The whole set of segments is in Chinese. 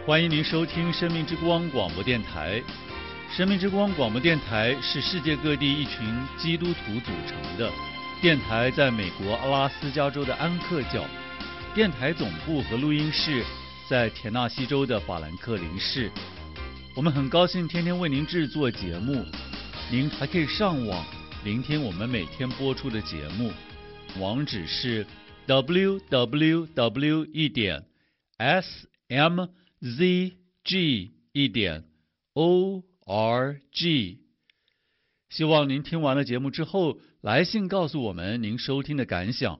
欢迎您收听生命之光广播电台。生命之光广播电台是世界各地一群基督徒组成的电台，在美国阿拉斯加州的安克教，电台总部和录音室在田纳西州的法兰克林市。我们很高兴天天为您制作节目，您还可以上网聆听我们每天播出的节目，网址是 www.smzg.org。希望您听完了节目之后，来信告诉我们您收听的感想。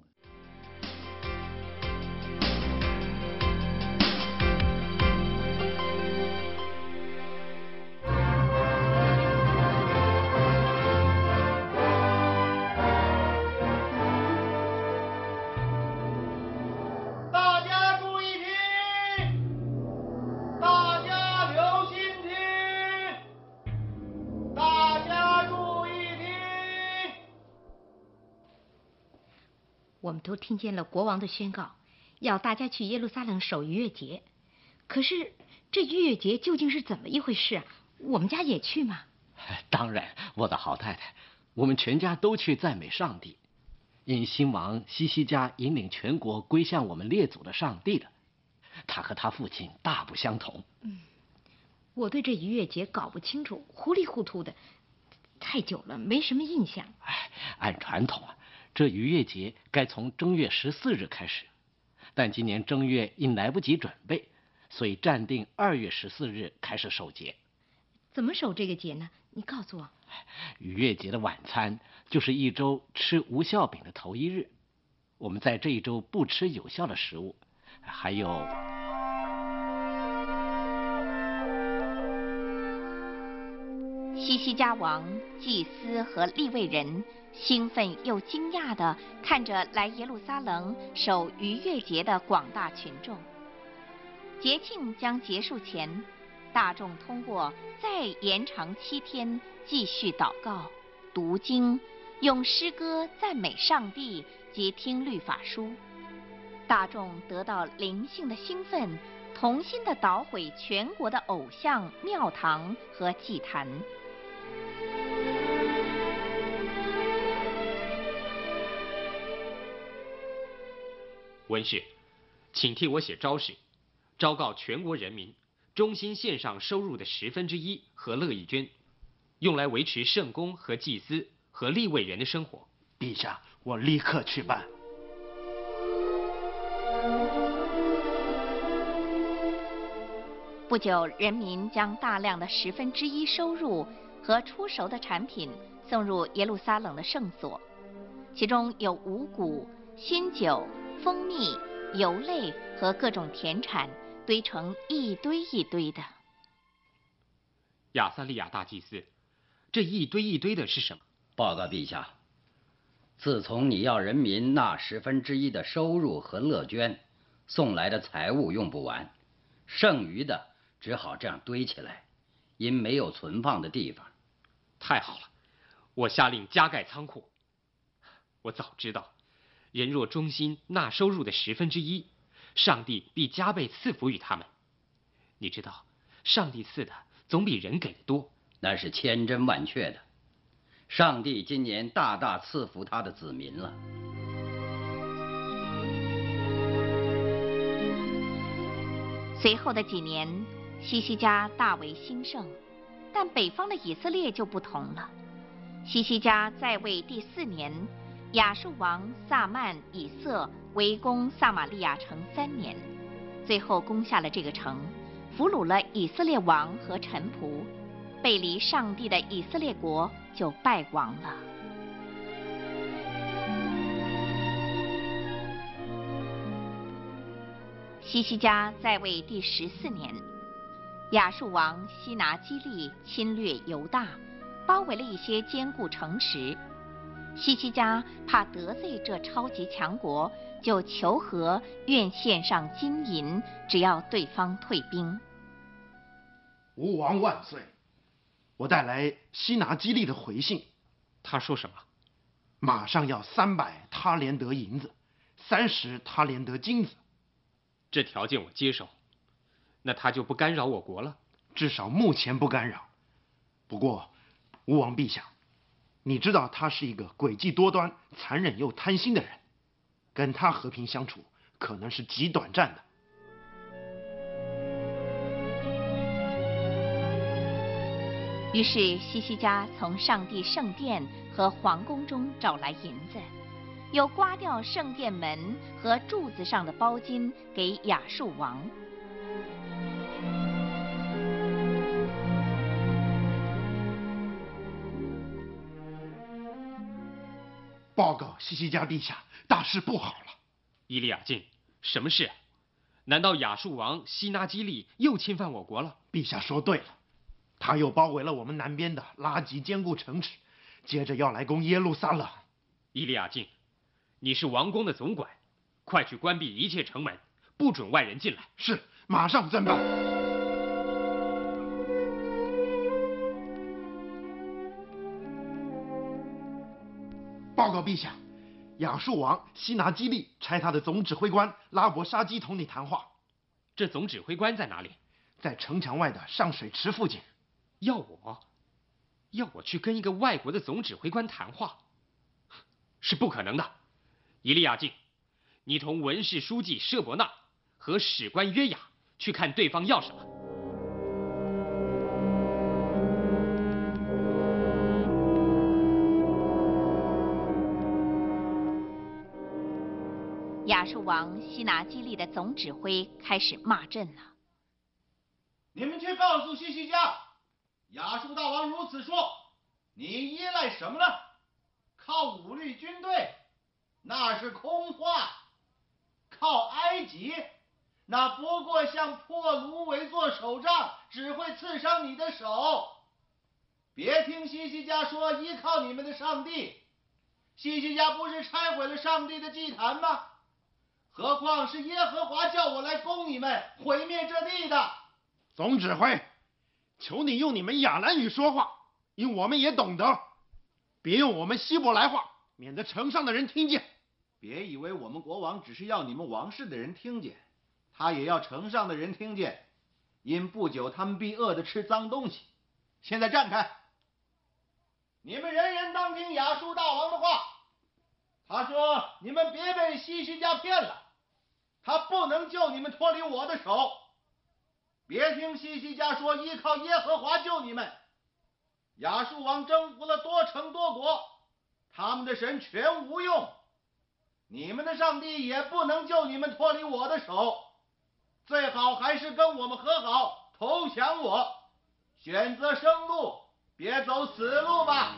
我们都听见了国王的宣告，要大家去耶路撒冷守逾越节。可是这逾越节究竟是怎么一回事啊？我们家也去吗？ 当然，我的好太太，我们全家都去赞美上帝，因新王西西家引领全国归向我们列祖的上帝了。他和他父亲大不相同。 我对这逾越节搞不清楚，糊里糊涂的，太久了，没什么印象。 按传统啊，这逾越节该从正月14日开始，但今年正月因来不及准备，所以暂定2月14日开始守节。 怎么守这个节呢？你告诉我。 逾越节的晚餐就是一周吃无酵饼的头一日，我们在这一周不吃有效的食物，还有西西家王、祭司和利未人兴奋又惊讶地看着来耶路撒冷守逾越节的广大群众。节庆将结束前，大众通过再延长7天继续祷告、读经、用诗歌赞美上帝及听律法书，大众得到灵性的兴奋，同心地捣毁全国的偶像、庙堂和祭坛。 文士，请替我写昭示，昭告全国人民，忠心献上收入的1/10和乐意捐，用来维持圣公和祭司和利未人的生活。 陛下，我立刻去办。 不久，人民将大量的1/10收入和出熟的产品送入耶路撒冷的圣所，其中有五谷、新酒、蜂蜜、油类和各种田产，堆成一堆一堆的。 亚撒利亚大祭司，这一堆一堆的是什么？ 报告陛下，自从你要人民纳1/10的收入和乐捐，送来的财物用不完，剩余的只好这样堆起来，因没有存放的地方。 太好了，我下令加盖仓库。我早知道，人若忠心纳收入的1/10，上帝必加倍赐福于他们。你知道，上帝赐的总比人给的多。 那是千真万确的。上帝今年大大赐福他的子民了。 随后的几年，西西家大为兴盛，但北方的以色列就不同了。西西家在位第4年，亚述王撒曼以色围攻撒玛利亚城3年，最后攻下了这个城，俘虏了以色列王和臣仆，背离上帝的以色列国就败亡了。西西家在位第14年，亚述王西拿基利侵略犹大，包围了一些坚固城池。西西家怕得罪这超级强国，就求和，愿献上金银，只要对方退兵。 吾王万岁！我带来西拿基利的回信。 他说什么？ 马上要300他连得银子，30他连得金子。 这条件我接受。 那他就不干扰我国了？ 至少目前不干扰。不过，吴王陛下，你知道他是一个诡计多端、残忍又贪心的人，跟他和平相处可能是极短暂的。 于是西西家从上帝圣殿和皇宫中找来银子，又刮掉圣殿门和柱子上的包金给亚述王。 报告西西家陛下，大事不好了！ 伊利亚敬，什么事？难道亚述王西拿基利又侵犯我国了？ 陛下说对了，他又包围了我们南边的拉吉坚固城池，接着要来攻耶路撒冷。 伊利亚敬，你是王宫的总管，快去关闭一切城门，不准外人进来。 是，马上遵办。报告陛下，亚述王西拿基利差他的总指挥官拉伯沙基同你谈话。 这总指挥官在哪里？ 在城墙外的上水池附近。 要我去跟一个外国的总指挥官谈话，是不可能的。以利亚敬，你同文士书记舍伯纳和史官约雅去看对方要什么。 亚述王西拿基利的总指挥开始骂阵了。 你们去告诉西西家，亚述大王如此说，你依赖什么呢？靠武力军队，那是空话；靠埃及，那不过像破芦苇做手杖，只会刺伤你的手。别听西西家说依靠你们的上帝，西西家不是拆毁了上帝的祭坛吗？何况是耶和华叫我来攻你们，毁灭这地的。 总指挥，求你用你们亚兰语说话，因我们也懂得，别用我们希伯来话，免得城上的人听见。 别以为我们国王只是要你们王室的人听见，他也要城上的人听见，因不久他们必饿得吃脏东西。现在站开，你们人人当听亚述大王的话。他说你们别被西西家骗了，他不能救你们脱离我的手。别听西西家说依靠耶和华救你们，亚述王征服了多城多国，他们的神全无用，你们的上帝也不能救你们脱离我的手。最好还是跟我们和好，投降我，选择生路，别走死路吧。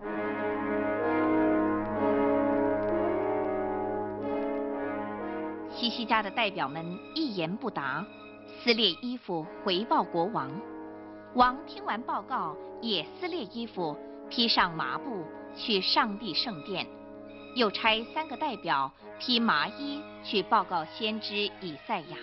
西西家的代表们一言不答，撕裂衣服回报国王。王听完报告，也撕裂衣服，披上麻布，去上帝圣殿，又差3个代表披麻衣去报告先知以赛亚。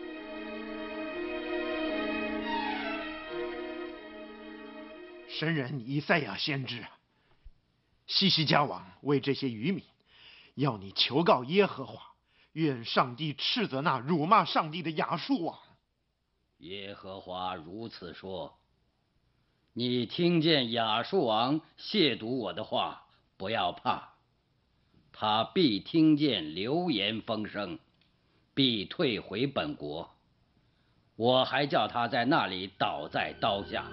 神人以赛亚先知，西西家王为这些渔民，要你求告耶和华，愿上帝斥责那辱骂上帝的亚述王。 耶和华如此说：你听见亚述王亵渎我的话，不要怕，他必听见流言风声，必退回本国。我还叫他在那里倒在刀下。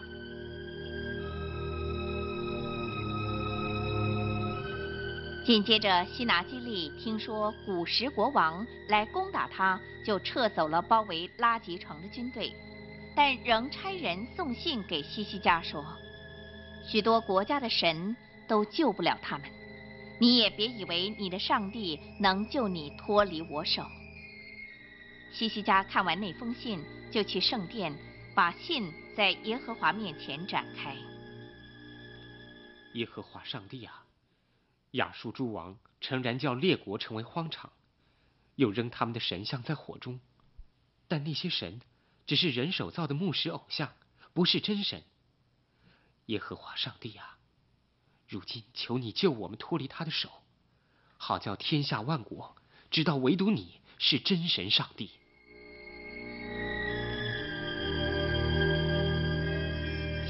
紧接着，西拿基利听说古时国王来攻打他，就撤走了包围拉吉城的军队，但仍差人送信给西西家说，许多国家的神都救不了他们，你也别以为你的上帝能救你脱离我手。西西家看完那封信，就去圣殿，把信在耶和华面前展开。 耶和华上帝啊，亚述诸王诚然叫列国成为荒场，又扔他们的神像在火中，但那些神只是人手造的木石偶像，不是真神。耶和华上帝啊，如今求你救我们脱离他的手，好叫天下万国知道唯独你是真神上帝。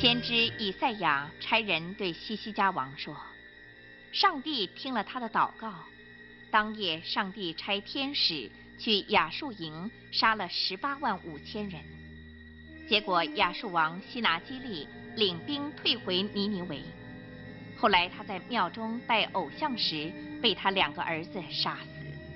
先知以赛亚差人对西西家王说：“上帝听了他的祷告，当夜上帝差天使去亚述营杀了185000人。结果亚述王西拿基利领兵退回尼尼微。后来他在庙中拜偶像时，被他2个儿子杀死。”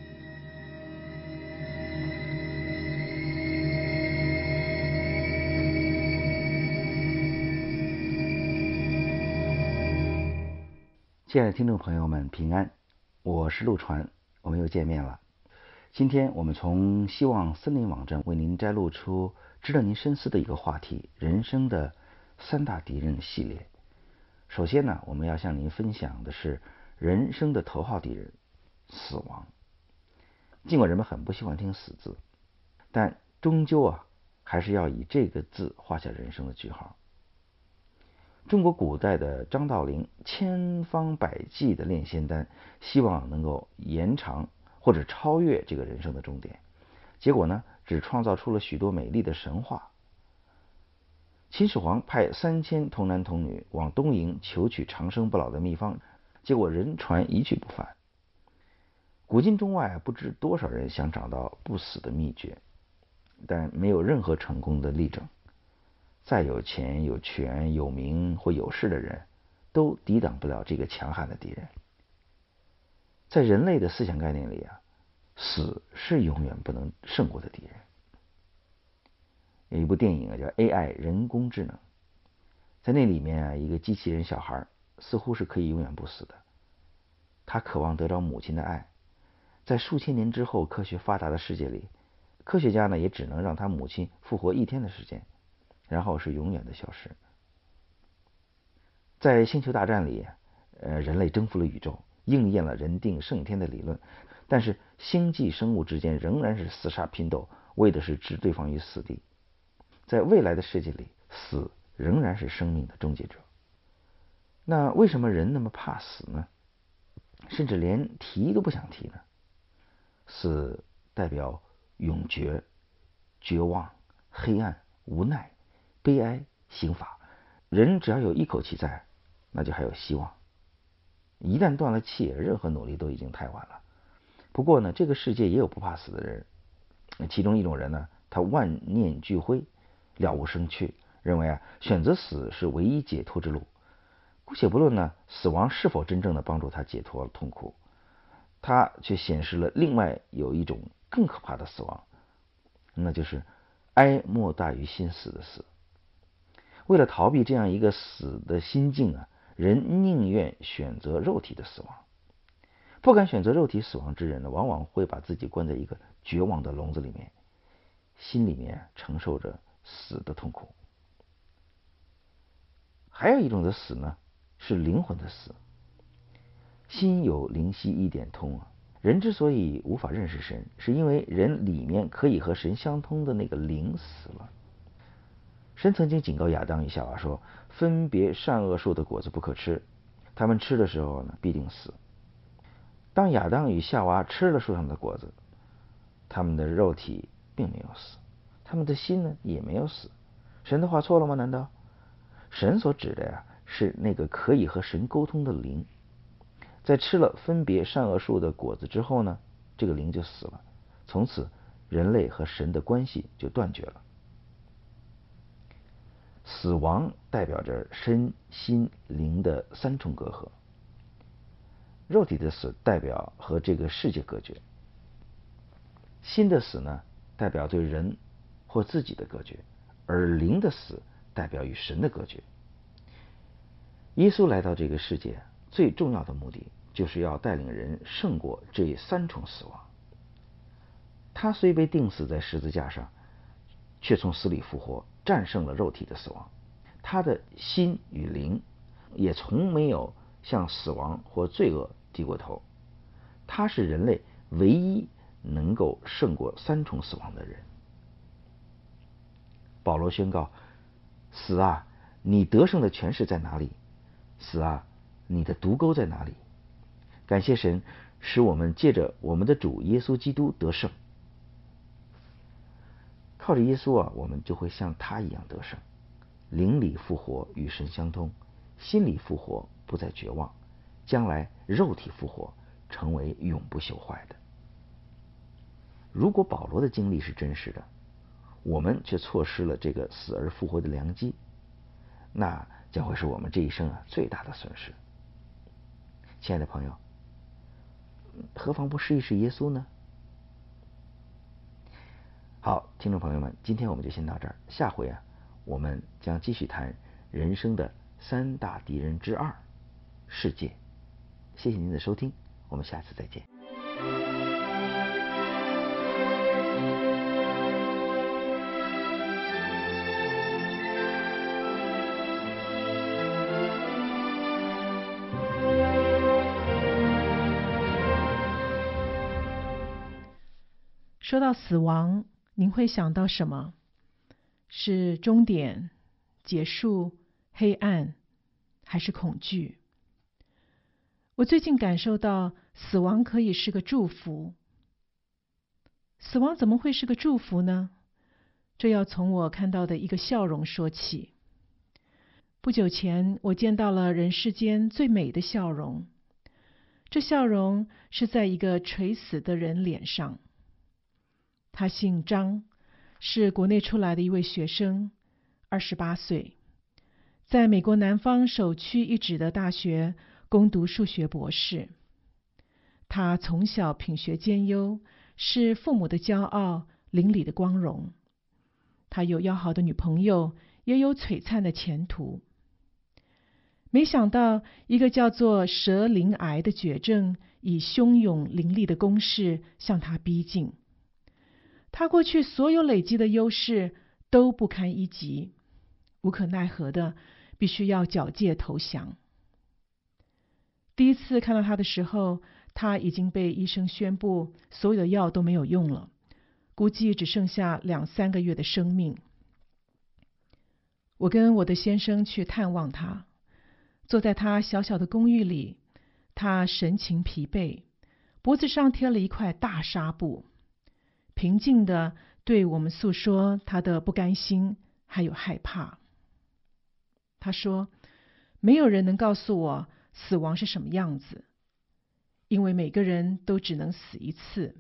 亲爱的听众朋友们，平安，我是陆传，我们又见面了。今天我们从希望森林网站为您摘录出值得您深思的一个话题：人生的3大敌人系列。首先呢，我们要向您分享的是人生的头号敌人——死亡。尽管人们很不喜欢听死字，但终究还是要以这个字画下人生的句号。中国古代的张道陵千方百计的炼仙丹，希望能够延长或者超越这个人生的终点，结果呢，只创造出了许多美丽的神话。秦始皇派3000童男童女往东瀛求取长生不老的秘方，结果人传一去不返。古今中外不知多少人想找到不死的秘诀，但没有任何成功的例证。再有钱有权有名或有势的人，都抵挡不了这个强悍的敌人。在人类的思想概念里死是永远不能胜过的敌人。有一部电影叫《AI 人工智能》，在那里面一个机器人小孩似乎是可以永远不死的。他渴望得着母亲的爱，在数千年之后科学发达的世界里，科学家呢也只能让他母亲复活1天的时间，然后是永远的消失。在星球大战里，人类征服了宇宙，应验了人定胜天的理论，但是星际生物之间仍然是厮杀拼斗，为的是置对方于死地。在未来的世界里，死仍然是生命的终结者。那为什么人那么怕死呢？甚至连提都不想提呢？死代表永绝、绝望、黑暗、无奈、悲哀、刑罚。人只要有一口气在，那就还有希望。一旦断了气，任何努力都已经太晚了。不过呢，这个世界也有不怕死的人，其中一种人呢，他万念俱灰，了无生趣，认为选择死是唯一解脱之路。姑且不论呢死亡是否真正的帮助他解脱痛苦，他却显示了另外有一种更可怕的死亡，那就是哀莫大于心死的死。为了逃避这样一个死的心境人宁愿选择肉体的死亡。不敢选择肉体死亡之人呢，往往会把自己关在一个绝望的笼子里面，心里面承受着死的痛苦。还有一种的死呢，是灵魂的死。心有灵犀一点通人之所以无法认识神，是因为人里面可以和神相通的那个灵死了。神曾经警告亚当与夏娃说，分别善恶树的果子不可吃，他们吃的时候呢，必定死。当亚当与夏娃吃了树上的果子，他们的肉体并没有死，他们的心呢也没有死。神的话错了吗？难道？神所指的是那个可以和神沟通的灵。在吃了分别善恶树的果子之后呢，这个灵就死了，从此人类和神的关系就断绝了。死亡代表着身心灵的3重隔阂。肉体的死代表和这个世界隔绝，心的死呢，代表对人或自己的隔绝，而灵的死代表与神的隔绝。耶稣来到这个世界最重要的目的，就是要带领人胜过这3重死亡。他虽被钉死在十字架上，却从死里复活，战胜了肉体的死亡。他的心与灵也从没有向死亡或罪恶低过头。他是人类唯一能够胜过3重死亡的人。保罗宣告：死啊，你得胜的权势在哪里？死啊，你的毒钩在哪里？感谢神，使我们借着我们的主耶稣基督得胜。靠着耶稣我们就会像他一样得胜。 灵里复活与神相通，心里复活不再绝望，将来肉体复活成为永不朽坏的。如果保罗的经历是真实的，我们却错失了这个死而复活的良机，那将会是我们这一生最大的损失。亲爱的朋友，何妨不试一试耶稣呢？好，听众朋友们，今天我们就先到这儿，下回我们将继续谈人生的3大敌人之2，世界。谢谢您的收听，我们下次再见。 说到死亡，您会想到什么？是终点、结束、黑暗，还是恐惧？我最近感受到死亡可以是个祝福。死亡怎么会是个祝福呢？这要从我看到的一个笑容说起。不久前，我见到了人世间最美的笑容。这笑容是在一个垂死的人脸上。他姓张，是国内出来的一位学生，28岁，在美国南方首屈一指的大学攻读数学博士。他从小品学兼优，是父母的骄傲，邻里的光荣。他有要好的女朋友，也有璀璨的前途。没想到一个叫做舌鳞癌的绝症，以汹涌凌厉的攻势向他逼近。他过去所有累积的优势都不堪一击，无可奈何的必须要缴械投降。第一次看到他的时候，他已经被医生宣布所有的药都没有用了，估计只剩下2-3个月的生命。我跟我的先生去探望他，坐在他小小的公寓里，他神情疲惫，脖子上贴了一块大纱布，平静地对我们诉说他的不甘心还有害怕。他说，没有人能告诉我死亡是什么样子，因为每个人都只能死一次。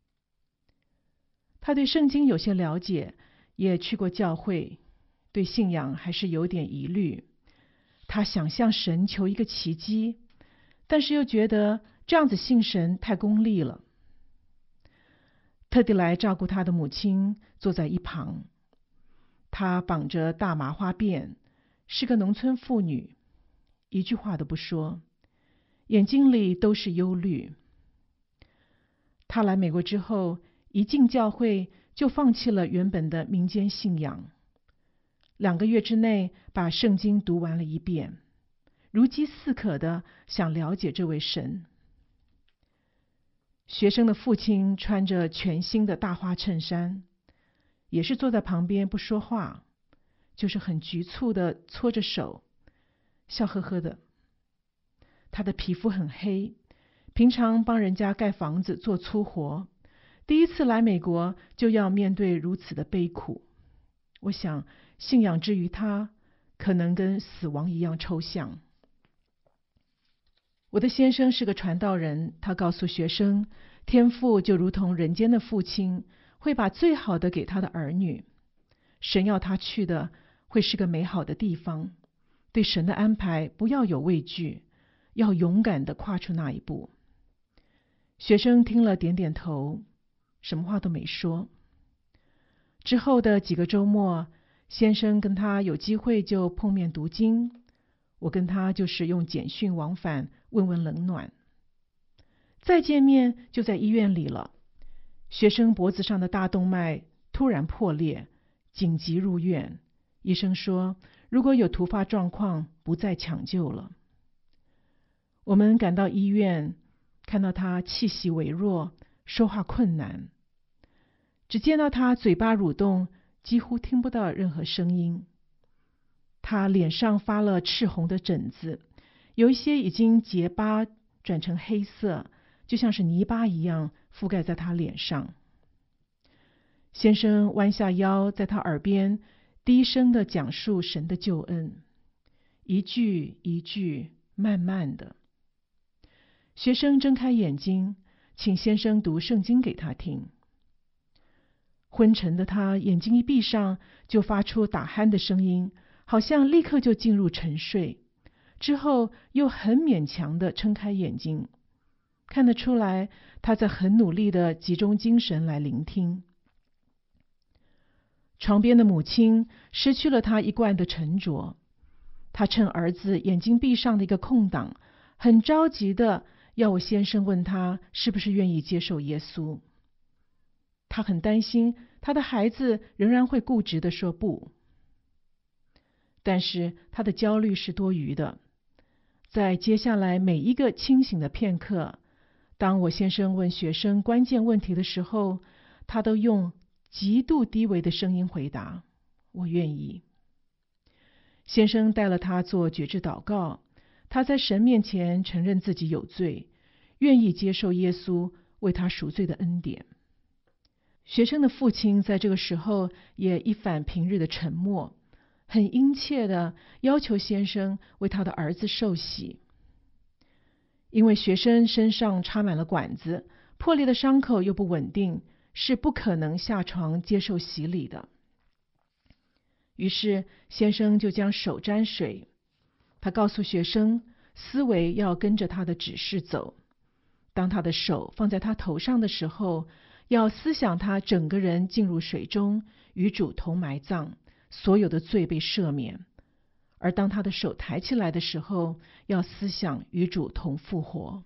他对圣经有些了解，也去过教会，对信仰还是有点疑虑。他想向神求一个奇迹，但是又觉得这样子信神太功利了。特地来照顾他的母亲坐在一旁，她绑着大麻花辫，是个农村妇女，一句话都不说，眼睛里都是忧虑。她来美国之后，一进教会就放弃了原本的民间信仰，2个月之内把圣经读完了一遍，如饥似渴的想了解这位神。学生的父亲穿着全新的大花衬衫，也是坐在旁边不说话，就是很局促的搓着手，笑呵呵的。他的皮肤很黑，平常帮人家盖房子做粗活，第一次来美国就要面对如此的悲苦。我想信仰之于他，可能跟死亡一样抽象。我的先生是个传道人，他告诉学生，天父就如同人间的父亲，会把最好的给他的儿女。神要他去的会是个美好的地方，对神的安排不要有畏惧，要勇敢地跨出那一步。学生听了点点头，什么话都没说。之后的几个周末，先生跟他有机会就碰面读经，我跟他就是用简讯往返，问问冷暖。再见面就在医院里了，学生脖子上的大动脉突然破裂，紧急入院。医生说，如果有突发状况，不再抢救了。我们赶到医院，看到他气息微弱，说话困难，只见到他嘴巴蠕动，几乎听不到任何声音。他脸上发了赤红的疹子，有一些已经结疤转成黑色，就像是泥巴一样覆盖在他脸上。先生弯下腰，在他耳边低声地讲述神的救恩，一句一句，慢慢的。学生睁开眼睛，请先生读圣经给他听。昏沉的他眼睛一闭上，就发出打鼾的声音，好像立刻就进入沉睡。之后又很勉强地撑开眼睛，看得出来他在很努力地集中精神来聆听。床边的母亲失去了她一贯的沉着，她趁儿子眼睛闭上的一个空档，很着急地要我先生问他是不是愿意接受耶稣。她很担心她的孩子仍然会固执地说不，但是她的焦虑是多余的。在接下来每一个清醒的片刻，当我先生问学生关键问题的时候，他都用极度低微的声音回答：我愿意。先生带了他做觉知祷告，他在神面前承认自己有罪，愿意接受耶稣为他赎罪的恩典。学生的父亲在这个时候也一反平日的沉默，很殷切地要求先生为他的儿子受洗。因为学生身上插满了管子，破裂的伤口又不稳定，是不可能下床接受洗礼的。于是先生就将手沾水，他告诉学生，思维要跟着他的指示走。当他的手放在他头上的时候，要思想他整个人进入水中，与主同埋葬，所有的罪被赦免。而当他的手抬起来的时候，要思想与主同复活。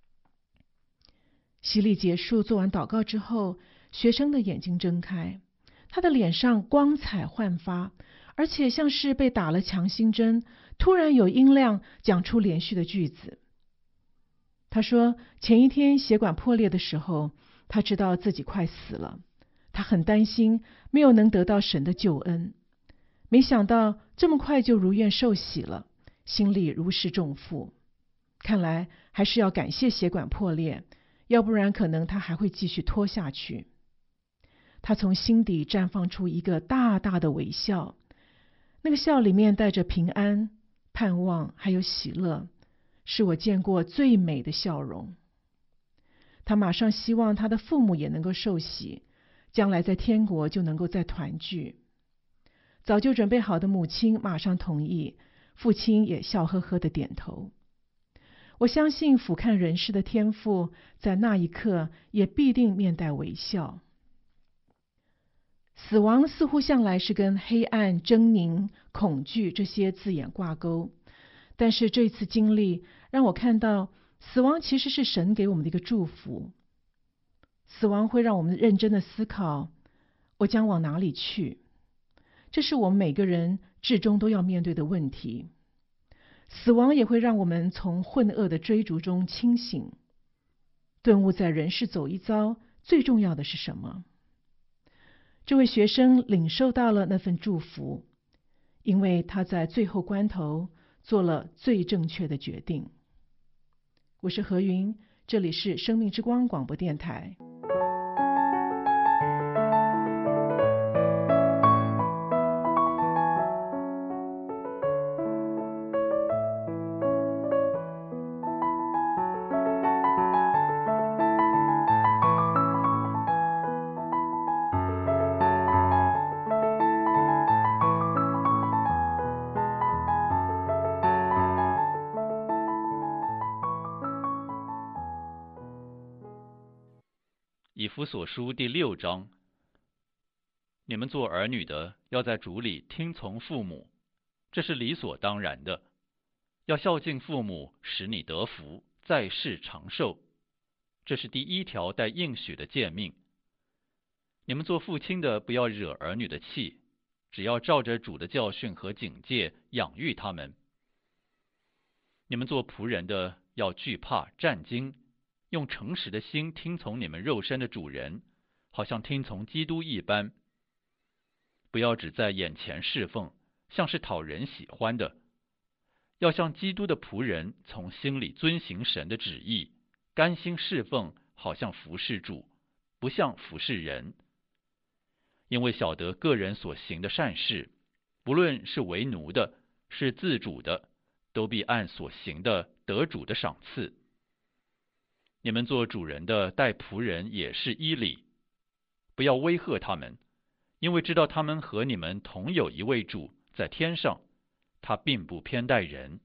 洗礼结束，做完祷告之后，学生的眼睛睁开，他的脸上光彩焕发，而且像是被打了强心针，突然有音量讲出连续的句子。他说，前一天血管破裂的时候，他知道自己快死了，他很担心没有能得到神的救恩。没想到这么快就如愿受洗了，心里如释重负。看来还是要感谢血管破裂，要不然可能他还会继续拖下去。他从心底绽放出一个大大的微笑，那个笑里面带着平安、盼望还有喜乐，是我见过最美的笑容。他马上希望他的父母也能够受洗，将来在天国就能够再团聚。早就准备好的母亲马上同意，父亲也笑呵呵的点头。我相信俯瞰人世的天父在那一刻也必定面带微笑。死亡似乎向来是跟黑暗、狰狞、恐惧这些字眼挂钩，但是这次经历让我看到，死亡其实是神给我们的一个祝福。死亡会让我们认真的思考，我将往哪里去？这是我们每个人至终都要面对的问题。死亡也会让我们从混噩的追逐中清醒，顿悟在人世走一遭，最重要的是什么？这位学生领受到了那份祝福，因为他在最后关头做了最正确的决定。我是何云，这里是生命之光广播电台。 以弗所书第6章，你们做儿女的，要在主里听从父母，这是理所当然的。要孝敬父母，使你得福，在世长寿，这是第一条带应许的诫命。你们做父亲的，不要惹儿女的气，只要照着主的教训和警戒养育他们。你们做仆人的，要惧怕战惊，用诚实的心听从你们肉身的主人，好像听从基督一般。不要只在眼前侍奉，像是讨人喜欢的，要像基督的仆人，从心里遵行神的旨意，甘心侍奉，好像服侍主，不像服侍人。因为晓得个人所行的善事， 不论是为奴的，是自主的，都必按所行的得主的赏赐。你们做主人的待仆人也是依理，不要威吓他们，因为知道他们和你们同有一位主在天上，他并不偏待人。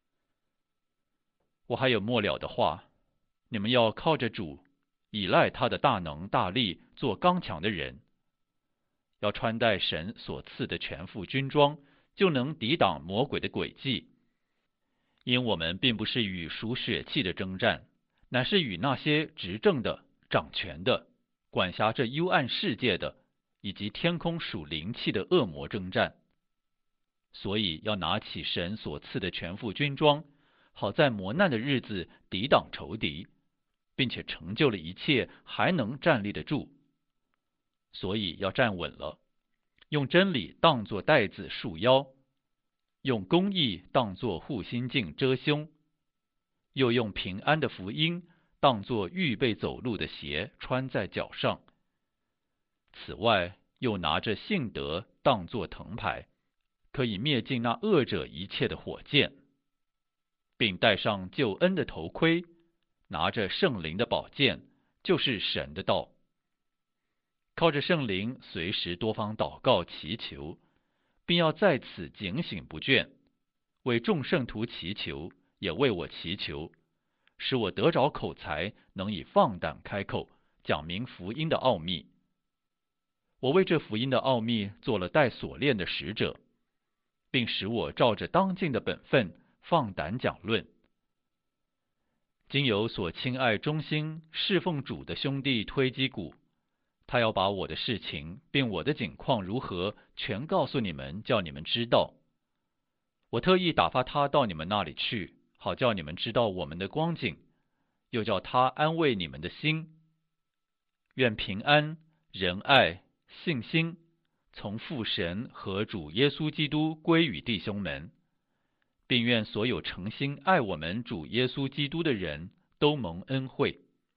我还有末了的话，你们要靠着主，倚赖他的大能大力，做刚强的人。要穿戴神所赐的全副军装，就能抵挡魔鬼的诡计。因我们并不是与属血气的征战，乃是与那些执政的、掌权的、管辖这幽暗世界的，以及天空属灵气的恶魔征战。所以要拿起神所赐的全副军装，好在磨难的日子抵挡仇敌，并且成就了一切，还能站立得住。所以要站稳了，用真理当作带子束腰，用公义当作护心镜遮胸，又用平安的福音当作预备走路的鞋穿在脚上。此外，又拿着信德当作藤牌，可以灭尽那恶者一切的火箭，并戴上救恩的头盔，拿着圣灵的宝剑，就是神的道。靠着圣灵随时多方祷告祈求，并要在此警醒不倦，为众圣徒祈求，也为我祈求，使我得着口才，能以放胆开口，讲明福音的奥秘。我为这福音的奥秘做了带锁链的使者，并使我照着当尽的本分放胆讲论。经由所亲爱忠心侍奉主的兄弟推基古，他要把我的事情并我的景况如何全告诉你们，叫你们知道。我特意打发他到你们那里去，好叫你们知道我们的光景，又叫他安慰你们的心。愿平安、仁爱、信心从父神和主耶稣基督归于弟兄们，并愿所有诚心爱我们主耶稣基督的人都蒙恩惠。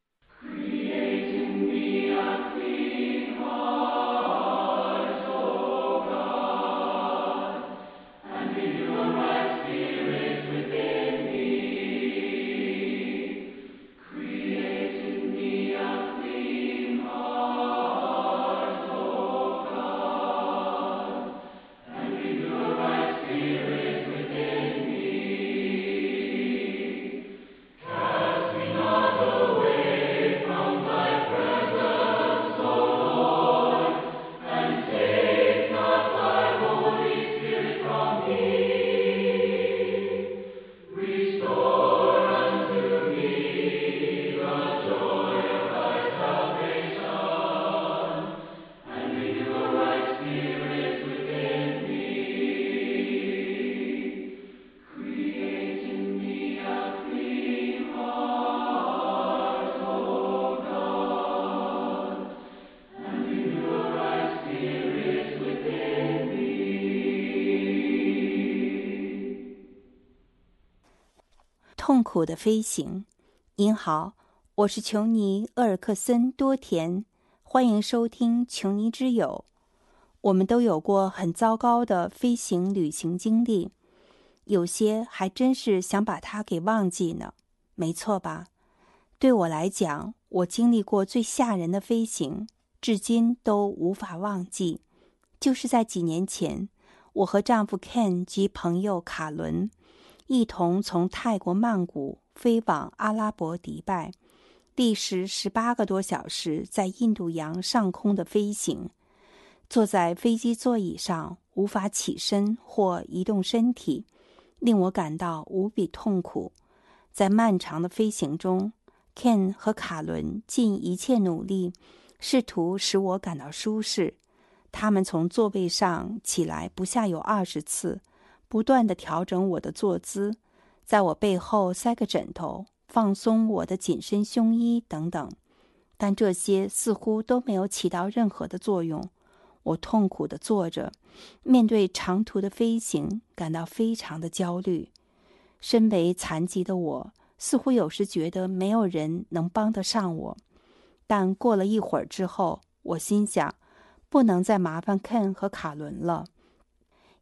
痛苦的飞行。您好，我是琼尼·厄尔克森·多田，欢迎收听《琼尼之友》。我们都有过很糟糕的飞行旅行经历，有些还真是想把它给忘记呢，没错吧？对我来讲，我经历过最吓人的飞行，至今都无法忘记。就是在几年前，我和丈夫 Ken 及朋友卡伦一同从泰国曼谷飞往阿拉伯迪拜，历时18个多小时在印度洋上空的飞行。坐在飞机座椅上无法起身或移动身体，令我感到无比痛苦。在漫长的飞行中， Ken 和卡伦尽一切努力，试图使我感到舒适。他们从座位上起来不下有20次，不断地调整我的坐姿，在我背后塞个枕头，放松我的紧身胸衣等等。但这些似乎都没有起到任何的作用。我痛苦地坐着，面对长途的飞行，感到非常的焦虑。身为残疾的我，似乎有时觉得没有人能帮得上我。但过了一会儿之后，我心想，不能再麻烦 Ken 和卡伦了。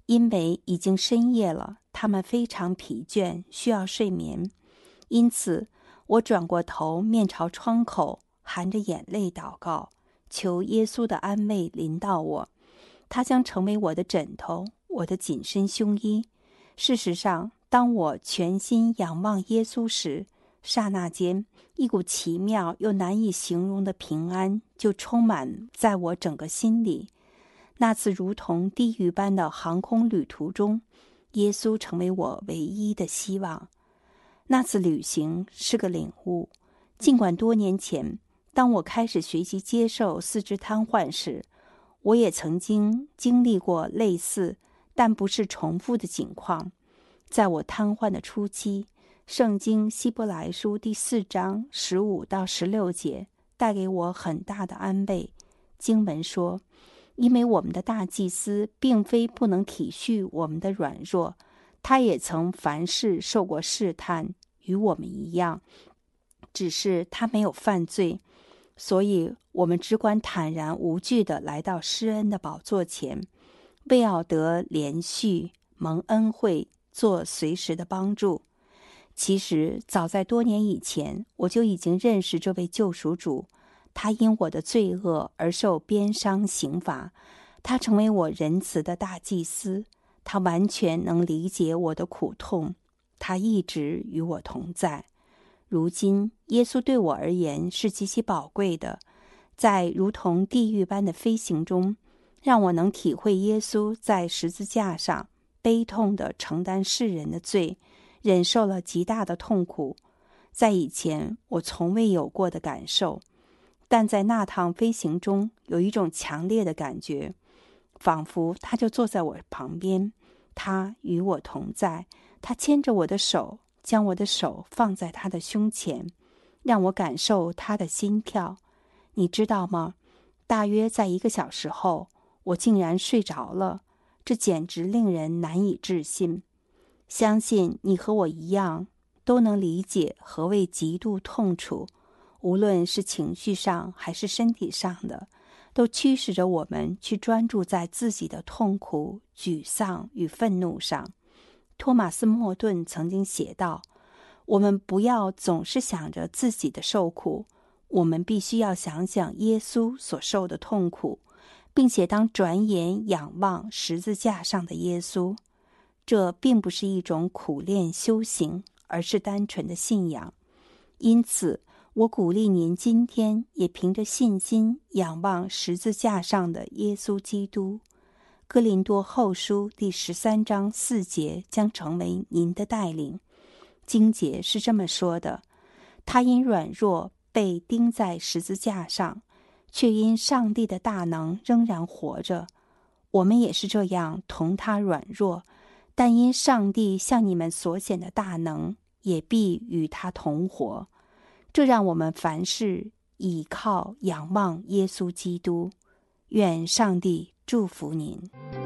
因为已经深夜了，他们非常疲倦，需要睡眠。因此，我转过头，面朝窗口，含着眼泪祷告，求耶稣的安慰临到我。他将成为我的枕头，我的紧身胸衣。事实上，当我全心仰望耶稣时，刹那间，一股奇妙又难以形容的平安就充满在我整个心里。那次如同地狱般的航空旅途中，耶稣成为我唯一的希望。那次旅行是个领悟，尽管多年前，当我开始学习接受四肢瘫痪时，我也曾经经历过类似但不是重复的境况。在我瘫痪的初期，圣经希伯来书第4章15到16节带给我很大的安慰。经文说，因为我们的大祭司并非不能体恤我们的软弱，他也曾凡事受过试探，与我们一样，只是他没有犯罪。所以我们只管坦然无惧地来到施恩的宝座前，为要得连续蒙恩惠，做随时的帮助。其实早在多年以前，我就已经认识这位救赎主，他因我的罪恶而受鞭伤刑罚，他成为我仁慈的大祭司，他完全能理解我的苦痛，他一直与我同在。如今耶稣对我而言是极其宝贵的，在如同地狱般的飞行中，让我能体会耶稣在十字架上悲痛地承担世人的罪，忍受了极大的痛苦，在以前我从未有过的感受。但在那趟飞行中，有一种强烈的感觉，仿佛他就坐在我旁边，他与我同在，他牵着我的手，将我的手放在他的胸前，让我感受他的心跳。你知道吗？大约在1个小时后，我竟然睡着了，这简直令人难以置信。相信你和我一样，都能理解何谓极度痛楚，无论是情绪上还是身体上的，都驱使着我们去专注在自己的痛苦、沮丧与愤怒上。托马斯·莫顿曾经写道，我们不要总是想着自己的受苦，我们必须要想想耶稣所受的痛苦，并且当转眼仰望十字架上的耶稣。这并不是一种苦练修行，而是单纯的信仰。因此，我鼓励您今天也凭着信心仰望十字架上的耶稣基督。哥林多后书第13章4节将成为您的带领。经节是这么说的，他因软弱被钉在十字架上，却因上帝的大能仍然活着。我们也是这样同他软弱，但因上帝向你们所显的大能，也必与他同活。这让我们凡事倚靠仰望耶稣基督。愿上帝祝福您。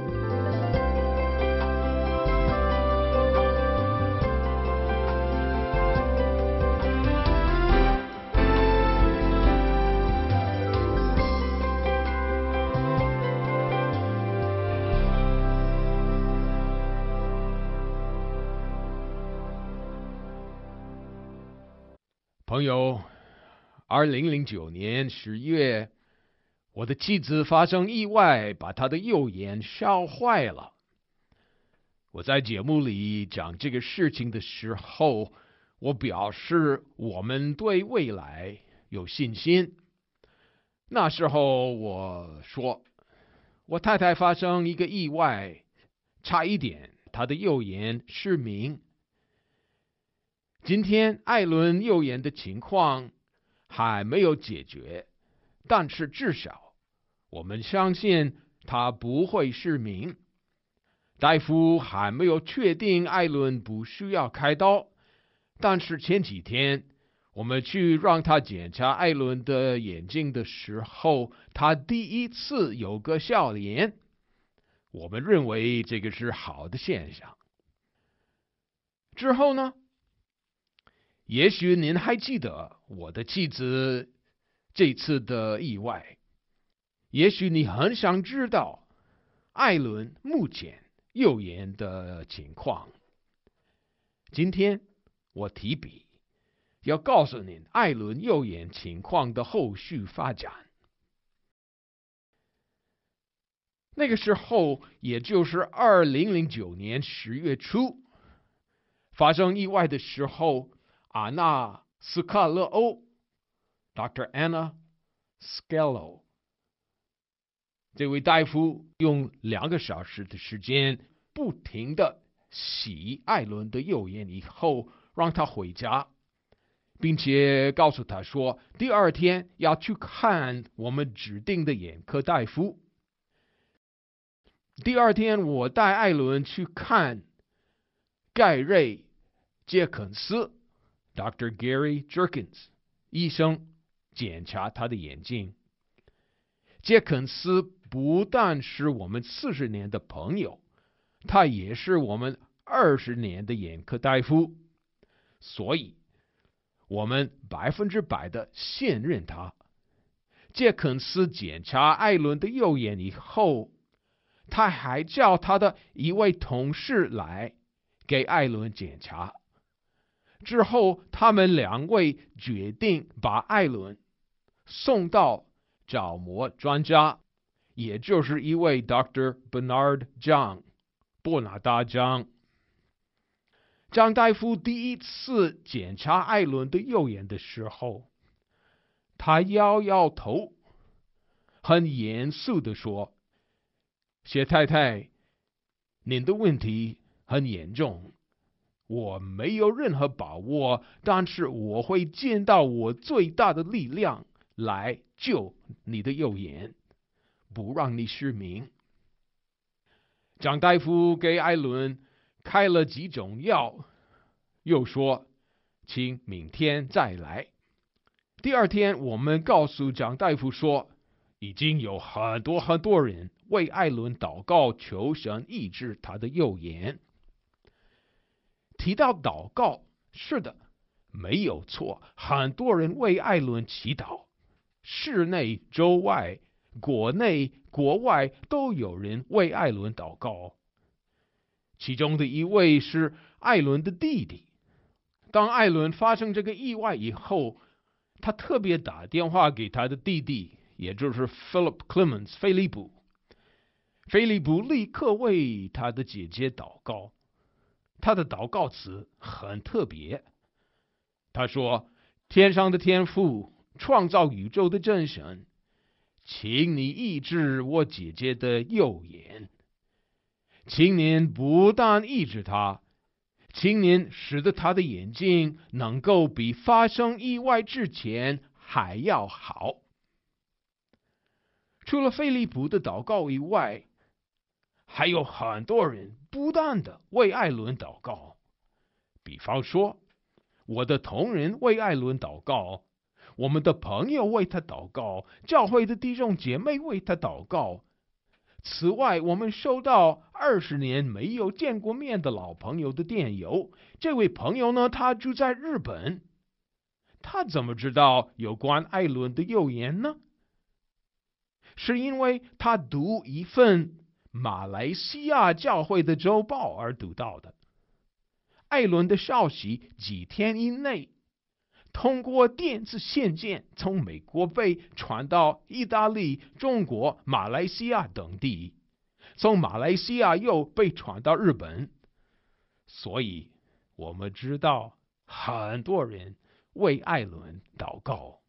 朋友，2009年10月，我的妻子发生意外，把她的右眼烧坏了。我在节目里讲这个事情的时候，我表示我们对未来有信心。那时候我说，我太太发生一个意外，差一点她的右眼失明。今天艾伦右眼的情况还没有解决，但是至少我们相信他不会失明。大夫还没有确定艾伦不需要开刀，但是前几天我们去让他检查艾伦的眼睛的时候，他第一次有个笑脸。我们认为这个是好的现象。之后呢？也许您还记得我的妻子这次的意外，也许你很想知道艾伦目前右眼的情况。今天我提笔要告诉您艾伦右眼情况的后续发展。那个时候，也就是2009年10月初，发生意外的时候，阿纳斯卡勒欧 Dr. Anna Scalo 这位大夫用2个小时的时间不停的洗艾伦的右眼以后，让他回家，并且告诉他说，第2天要去看我们指定的眼科大夫。第2天，我带艾伦去看盖瑞·杰肯斯 Dr. Gary Jerkins 医生，检查他的眼睛。杰肯斯不但是我们40年的朋友，他也是我们20年的眼科大夫，所以我们100%的信任他。杰肯斯检查艾伦的右眼以后，他还叫他的一位同事来给艾伦检查。之后，他们2位决定把艾伦送到角膜专家，也就是一位 Dr. Bernard Zhang 伯纳达张。张大夫第1次检查艾伦的右眼的时候，他摇摇头，很严肃地说，谢太太，您的问题很严重，我没有任何把握，但是我会尽到我最大的力量来救你的右眼，不让你失明。张大夫给艾伦开了几种药，又说，请明天再来。第2天，我们告诉张大夫说，已经有很多人为艾伦祷告，求神医治他的右眼。提到祷告，是的，没有错，很多人为艾伦祈祷，室内、州外、国内、国外都有人为艾伦祷告。其中的一位是艾伦的弟弟。当艾伦发生这个意外以后，他特别打电话给他的弟弟，也就是 Philip Clemens 菲利普。菲利普立刻为他的姐姐祷告，他的祷告词很特别。他说，天上的天父，创造宇宙的真神，请你医治我姐姐的右眼，请您不但医治她，请您使得她的眼睛能够比发生意外之前还要好。除了菲利普的祷告以外，还有很多人不断的为艾伦祷告。比方说，我的同仁为艾伦祷告，我们的朋友为他祷告，教会的弟兄姐妹为他祷告。此外，我们收到20年没有见过面的老朋友的电邮。这位朋友呢，他住在日本，他怎么知道有关艾伦的右眼呢？是因为他读一份马来西亚教会的周报而读到的。艾伦的消息几天以内通过电子信件从美国被传到意大利、中国、马来西亚等地，从马来西亚又被传到日本，所以我们知道很多人为艾伦祷告。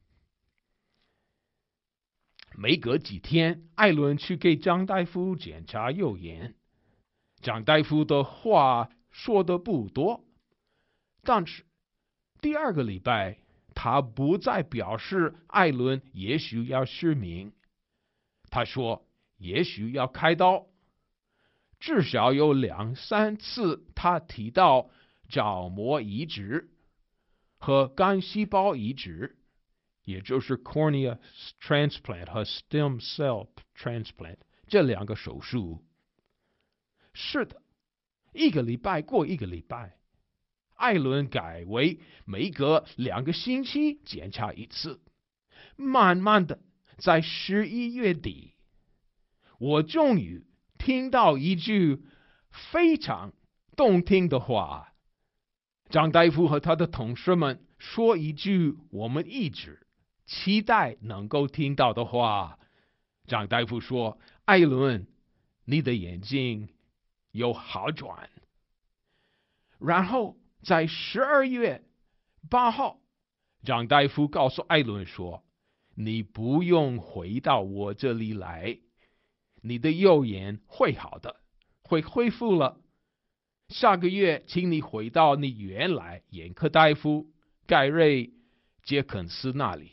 没隔几天，艾伦去给张大夫检查右眼。张大夫的话说的不多，但是第2个礼拜，他不再表示艾伦也许要失明，他说也许要开刀。至少有2-3次他提到角膜移植和肝细胞移植，也就是 cornea transplant 和 stem cell transplant 这2个手术。是的，1个礼拜过1个礼拜，艾伦改为每隔2个星期检查1次。慢慢的，在11月底，我终于听到一句非常动听的话。张大夫和他的同事们说一句我们一直期待能够听到的话。张大夫说：“艾伦，你的眼睛有好转。”然后在12月8号，张大夫告诉艾伦说：“你不用回到我这里来，你的右眼会好的，会恢复了。下个月，请你回到你原来眼科大夫盖瑞·杰肯斯那里。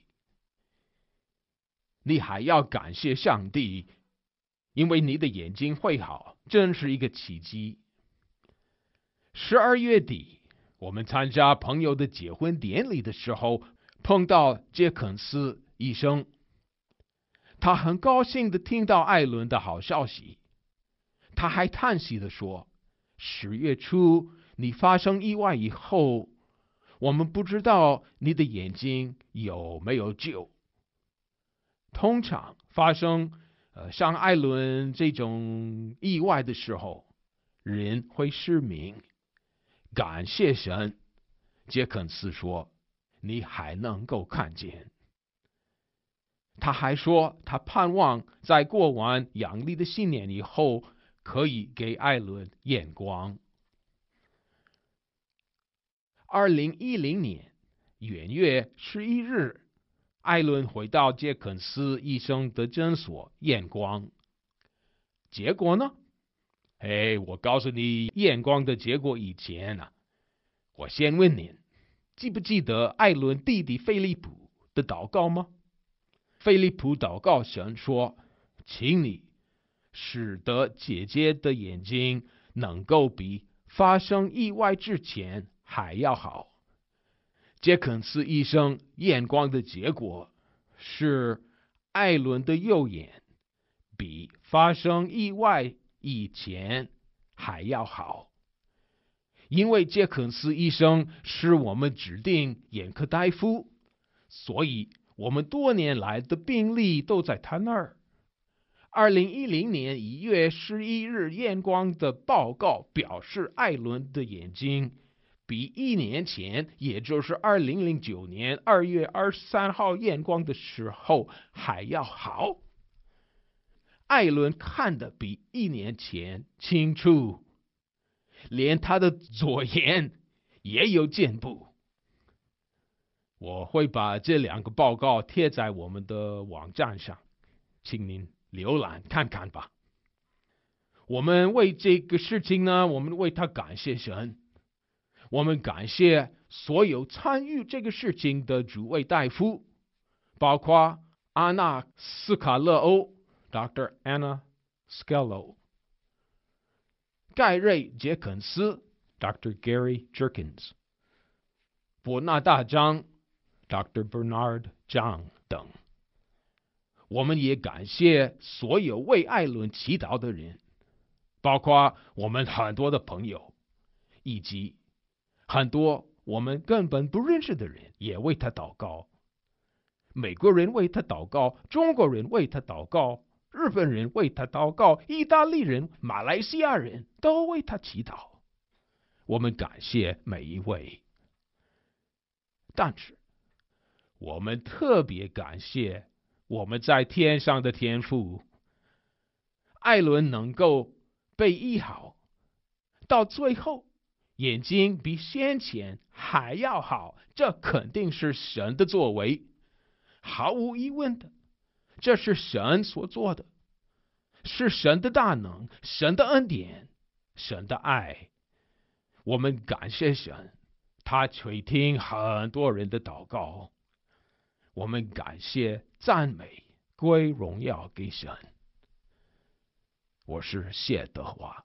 你还要感谢上帝，因为你的眼睛会好，真是一个奇迹。”12月底，我们参加朋友的结婚典礼的时候，碰到杰肯斯医生。他很高兴地听到艾伦的好消息，他还叹息地说：“10月初你发生意外以后，我们不知道你的眼睛有没有救。通常发生像艾伦这种意外的时候，人会失明。感谢神，杰肯斯说，你还能够看见。”他还说，他盼望在过完阳历的新年以后，可以给艾伦验光。2010年元月11日，艾伦回到杰肯斯医生的诊所验光。结果呢？我告诉你验光的结果以前呢，我先问您，记不记得艾伦弟弟菲利普的祷告吗？菲利普祷告神说：“请你使得姐姐的眼睛能够比发生意外之前还要好。”杰肯斯医生验光的结果是艾伦的右眼比发生意外以前还要好。因为杰肯斯医生是我们指定眼科大夫，所以我们多年来的病例都在他那儿。2010年1月11日验光的报告表示，艾伦的眼睛比1年前，也就是2009年2月23号验光的时候还要好。艾伦看得比1年前清楚，连他的左眼也有进步。我会把这2个报告贴在我们的网站上，请您浏览看看吧。我们为这个事情呢，我们为他感谢神，我们感谢所有参与这个事情的主卫大夫，包括安娜斯卡勒欧 Dr. Anna Scalo， 盖瑞杰肯斯 Dr. Gary Jerkins， 伯纳大张Dr. Bernard Zhang 等。我们也感谢所有为艾伦祈祷的人，包括我们很多的朋友，以及很多我们根本不认识的人也为他祷告。美国人为他祷告，中国人为他祷告，日本人为他祷告，意大利人、马来西亚人都为他祈祷。我们感谢每一位。但是我们特别感谢我们在天上的天父，艾伦能够被医好，到最后眼睛比先前还要好，这肯定是神的作为，毫无疑问的，这是神所做的，是神的大能，神的恩典，神的爱。我们感谢神，他垂听很多人的祷告。我们感谢、赞美、归荣耀给神。我是谢德华。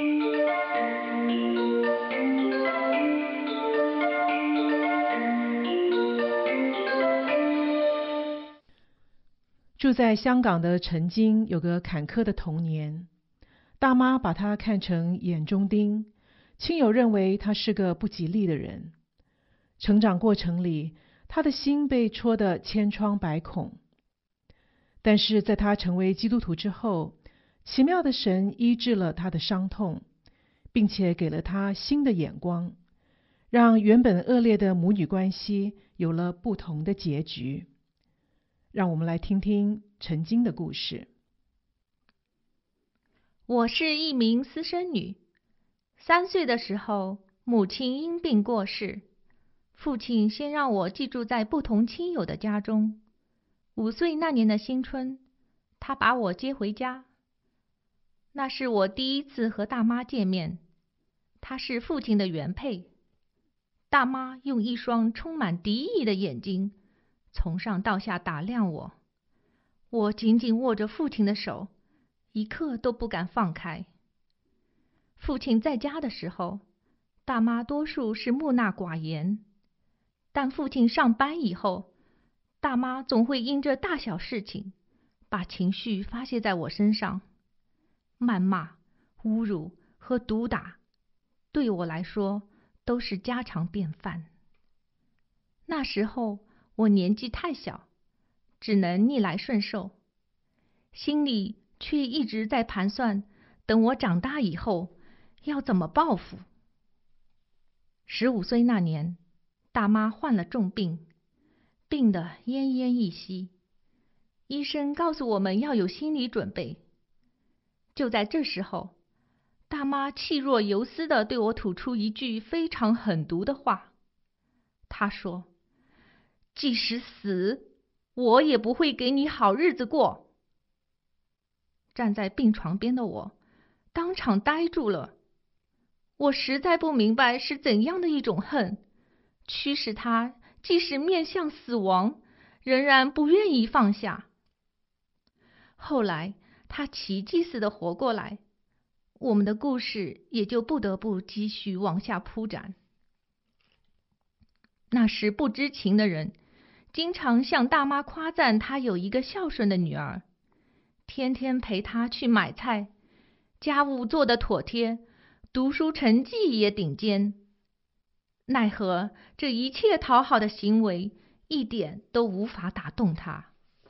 住在香港的陈晶有个坎坷的童年，大妈把他看成眼中钉，亲友认为他是个不吉利的人。成长过程里，他的心被戳得千疮百孔。但是在他成为基督徒之后，奇妙的神医治了他的伤痛， 并且给了他新的眼光，让原本恶劣的母女关系有了不同的结局。让我们来听听陈晶的故事。 我是一名私生女，3岁的时候，母亲因病过世，父亲先让我寄住在不同亲友的家中。5岁那年的新春，他把我接回家。那是我第一次和大妈见面，她是父亲的原配。大妈用一双充满敌意的眼睛从上到下打量我，我紧紧握着父亲的手，一刻都不敢放开。父亲在家的时候，大妈多数是木讷寡言，但父亲上班以后，大妈总会因着大小事情把情绪发泄在我身上。谩骂、侮辱和毒打对我来说都是家常便饭。那时候我年纪太小，只能逆来顺受，心里却一直在盘算，等我长大以后要怎么报复。15岁那年，大妈患了重病，病得奄奄一息。医生告诉我们要有心理准备。就在这时候，大妈气若游丝地对我吐出一句非常狠毒的话。她说：“即使死，我也不会给你好日子过。”站在病床边的我当场呆住了。我实在不明白是怎样的一种恨，驱使他即使面向死亡，仍然不愿意放下。后来他奇迹似的活过来，我们的故事也就不得不继续往下铺展。那时不知情的人经常向大妈夸赞她有一个孝顺的女儿，天天陪她去买菜，家务做得妥帖，读书成绩也顶尖。奈何这一切讨好的行为一点都无法打动她。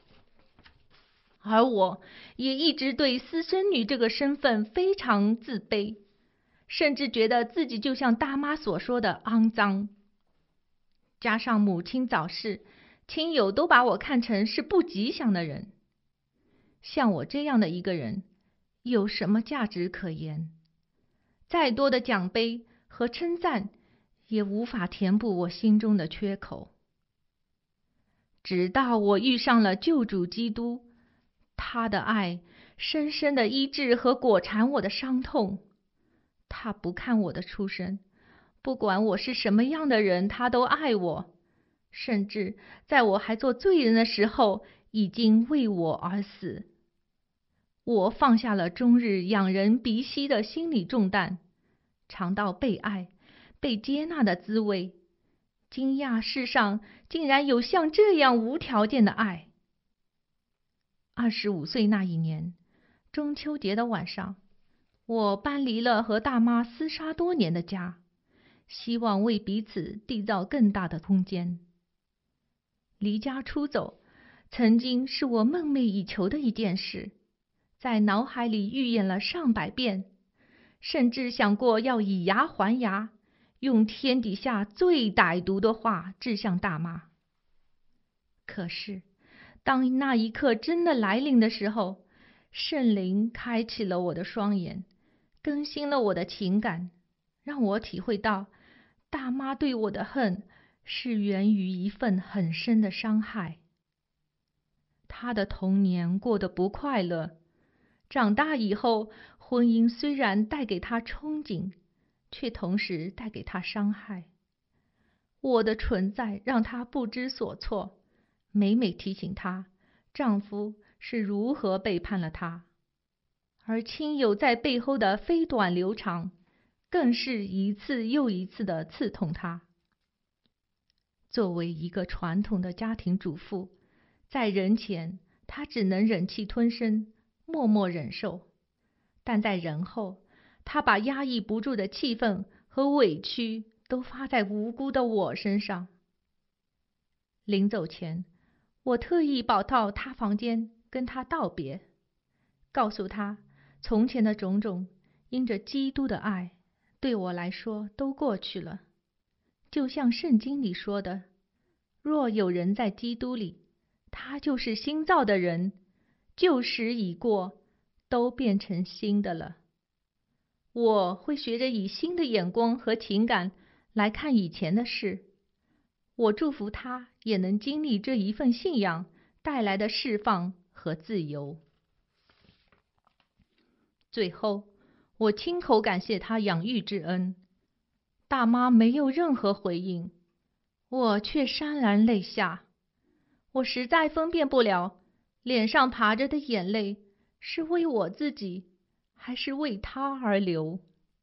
而我也一直对私生女这个身份非常自卑，甚至觉得自己就像大妈所说的肮脏。加上母亲早逝，亲友都把我看成是不吉祥的人。像我这样的一个人，有什么价值可言？再多的奖杯和称赞，也无法填补我心中的缺口。直到我遇上了救主基督，他的爱深深地医治和裹缠我的伤痛。他不看我的出身，不管我是什么样的人，他都爱我，甚至在我还做罪人的时候，已经为我而死。我放下了终日仰人鼻息的心理重担，尝到被爱、被接纳的滋味，惊讶世上竟然有像这样无条件的爱。25岁那一年，中秋节的晚上，我搬离了和大妈厮杀多年的家，希望为彼此缔造更大的空间。离家出走，曾经是我梦寐以求的一件事，在脑海里预演了上百遍，甚至想过要以牙还牙，用天底下最歹毒的话指向大妈。可是当那一刻真的来临的时候，圣灵开启了我的双眼，更新了我的情感，让我体会到大妈对我的恨是源于一份很深的伤害。她的童年过得不快乐，长大以后，婚姻虽然带给她憧憬，却同时带给她伤害。我的存在让她不知所措，每每提醒她丈夫是如何背叛了她，而亲友在背后的飞短流长，更是一次又一次地刺痛她。作为一个传统的家庭主妇，在人前她只能忍气吞声，默默忍受，但在人后，她把压抑不住的气愤和委屈都发在无辜的我身上。临走前，我特意跑到她房间跟她道别，告诉她从前的种种因着基督的爱对我来说都过去了。就像圣经里说的，若有人在基督里，他就是新造的人，旧时已过，都变成新的了。我会学着以新的眼光和情感来看以前的事。我祝福他也能经历这一份信仰带来的释放和自由。最后，我亲口感谢他养育之恩。大妈没有任何回应，我却潸然泪下。我实在分辨不了，脸上爬着的眼泪是为我自己，还是为他而流。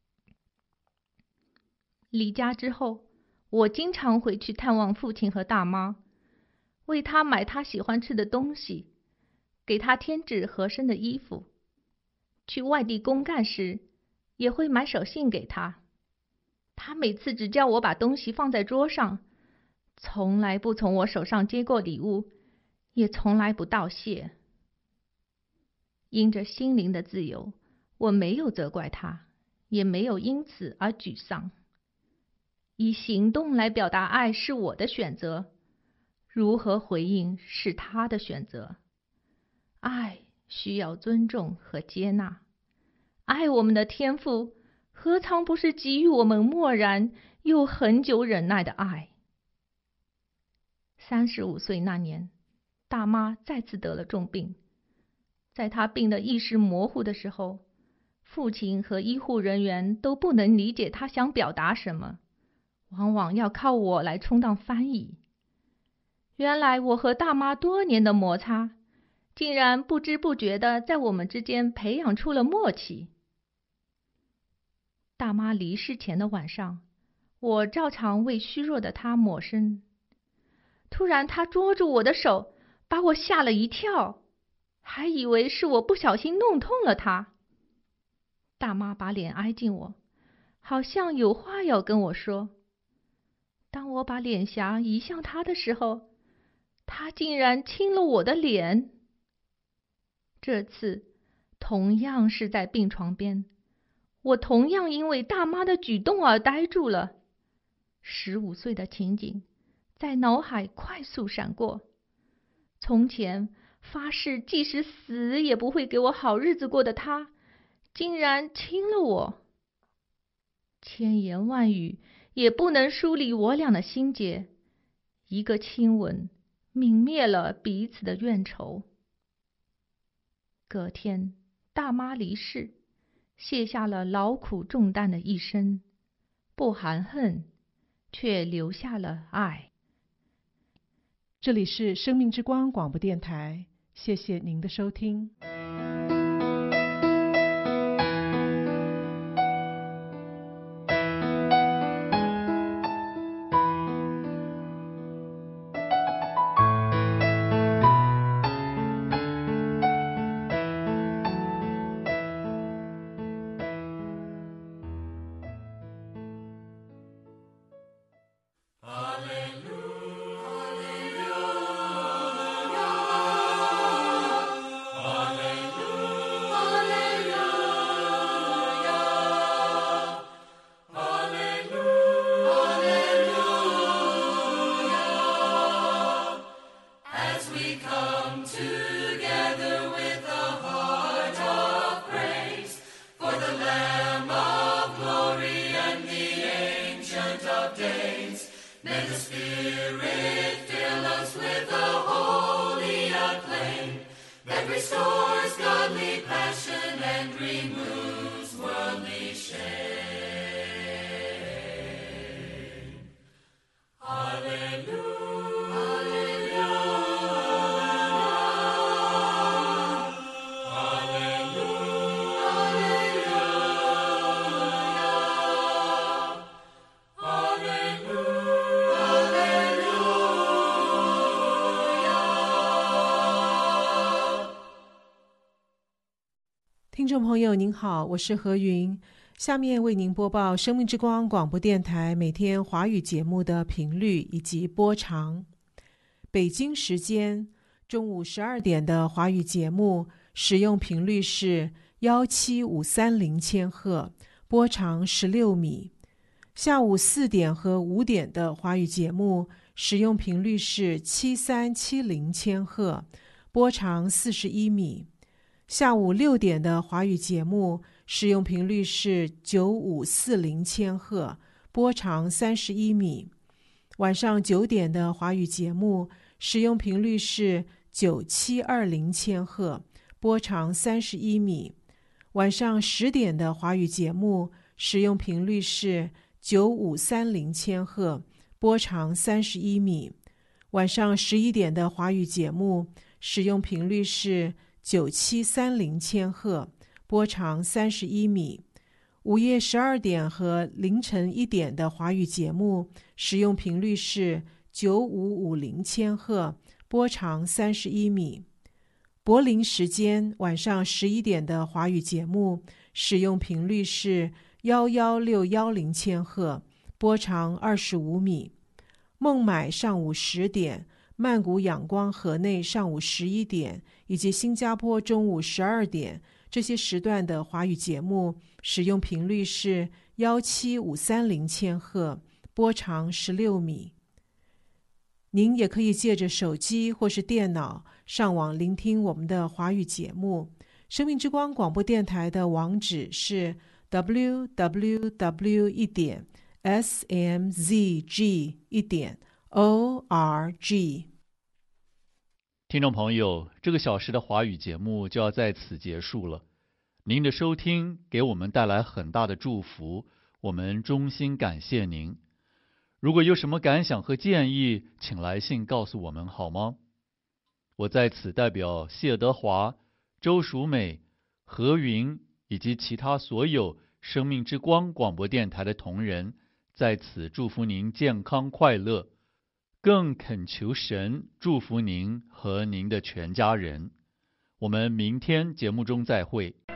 离家之后，我经常回去探望父亲和大妈，为他买他喜欢吃的东西，给他添置合身的衣服。去外地公干时，也会买手信给他。他每次只叫我把东西放在桌上，从来不从我手上接过礼物，也从来不道谢。因着心灵的自由，我没有责怪他，也没有因此而沮丧。以行动来表达爱是我的选择，如何回应是他的选择。爱需要尊重和接纳，爱我们的天父何尝不是给予我们默然又很久忍耐的爱。35岁那年，大妈再次得了重病。在她病得意识模糊的时候，父亲和医护人员都不能理解她想表达什么，往往要靠我来充当翻译。原来我和大妈多年的摩擦，竟然不知不觉地在我们之间培养出了默契。大妈离世前的晚上，我照常为虚弱的她抹身。突然她捉住我的手，把我吓了一跳，还以为是我不小心弄痛了她。大妈把脸挨近我，好像有话要跟我说。当我把脸颊移向她的时候，她竟然亲了我的脸。这次同样是在病床边，我同样因为大妈的举动而呆住了。15岁的情景在脑海快速闪过。从前发誓即使死也不会给我好日子过的他，竟然亲了我。千言万语也不能梳理我俩的心结，一个亲吻泯灭了彼此的怨仇。隔天，大妈离世，卸下了劳苦重担的一生，不含恨，却留下了爱。 这里是生命之光广播电台，谢谢您的收听。听众朋友您好，我是何云，下面为您播报生命之光广播电台每天华语节目的频率以及播长。北京时间中午12点的华语节目使用频率是17530千赫， 波长16米。下午4点和5点的华语节目使用频率是7370千赫，波长41米。下午6点的华语节目使用频率是9540千赫，波长31米。晚上9点的华语节目使用频率是9720千赫，波长31米。晚上10点的华语节目使用频率是9530千赫，波长31米。晚上11点的华语节目使用频率是9730千赫，波长31米。午夜12点和凌晨1点的华语节目使用频率是9550千赫，波长31米。柏林时间晚上11点的华语节目使用频率是11610千赫，波长25米。孟买上午10点，曼谷仰光河内上午11点，以及新加坡中午12点，这些时段的华语节目使用频率是17530千赫，波长16米。您也可以借着手机或是电脑上网聆听我们的华语节目。生命之光广播电台的网址是 www.smzg.org。 听众朋友，这个小时的华语节目就要在此结束了。您的收听给我们带来很大的祝福，我们衷心感谢您。如果有什么感想和建议，请来信告诉我们好吗？我在此代表谢德华、周淑美、何云以及其他所有生命之光广播电台的同仁，在此祝福您健康快乐，更恳求神祝福您和您的全家人。我们明天节目中再会。